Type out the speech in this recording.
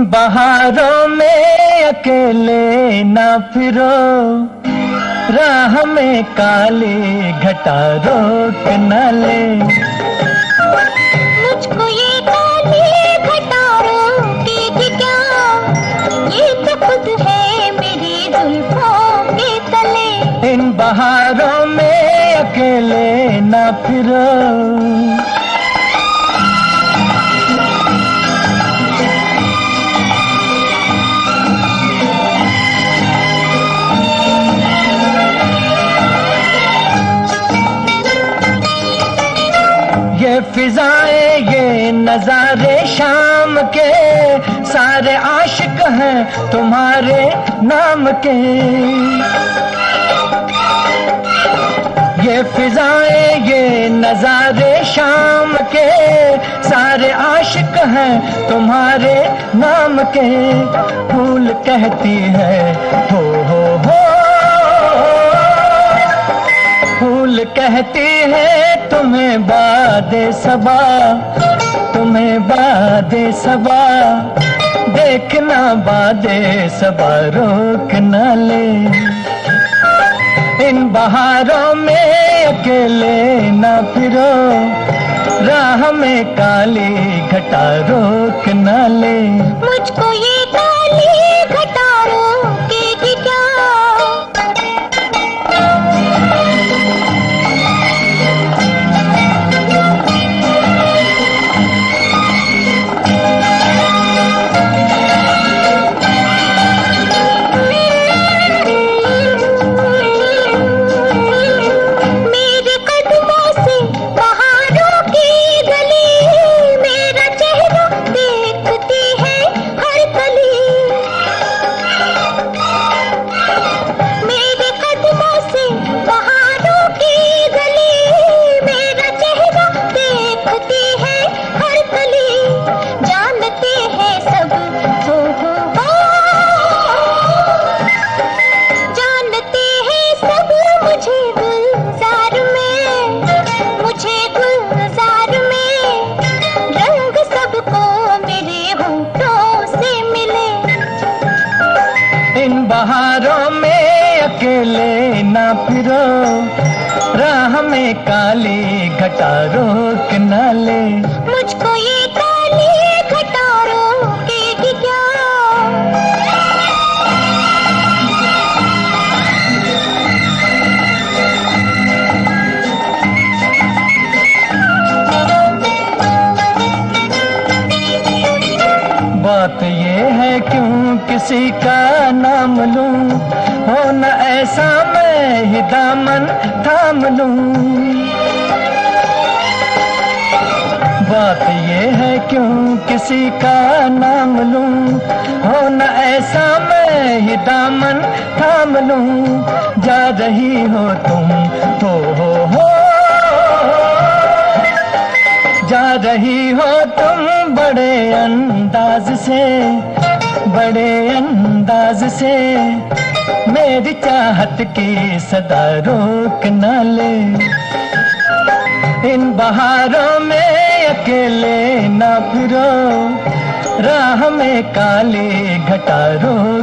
बहारों में अकेले ना फिरो, राह में काली घटा रोक न ले। मुझको ये काली घटा रोकेगी क्या, ये तो खुद है मेरी जुल्फों के तले। इन बहारों में अकेले ना फिरो। ये फिजाएं ये नजारे शाम के, सारे आशिक हैं तुम्हारे नाम के। ये फिजाएं ये नजारे शाम के, सारे आशिक हैं तुम्हारे नाम के। फूल कहती है हो फूल कहती है तुम्हें बादे सबा, तुम्हें बादे सबा। देखना बादे सबा रोक न ले। इन बहारों में अकेले न फिरो, राह में काली घटा रोक न ले। मुझको ये काली घटा रोकेगी क्या। बहारों में अकेले ना फिरो, राह में काली घटा रोक न ले। मुझको ये काली घटा रोकेगी क्या। बात ये है क्यों किसी का नाम लूं, हो न ऐसा मैं ही दामन थाम लूं। बात ये है क्यों किसी का नाम लूं, हो न ऐसा मैं ही दामन थाम लूं। जा रही हो तुम हो जा रही हो तुम बड़े अंदाज से, बड़े अंदाज से। मेरी चाहत की सदा रोक न ले। इन बहारों में अकेले न फिरो, राह में काली घटा रोक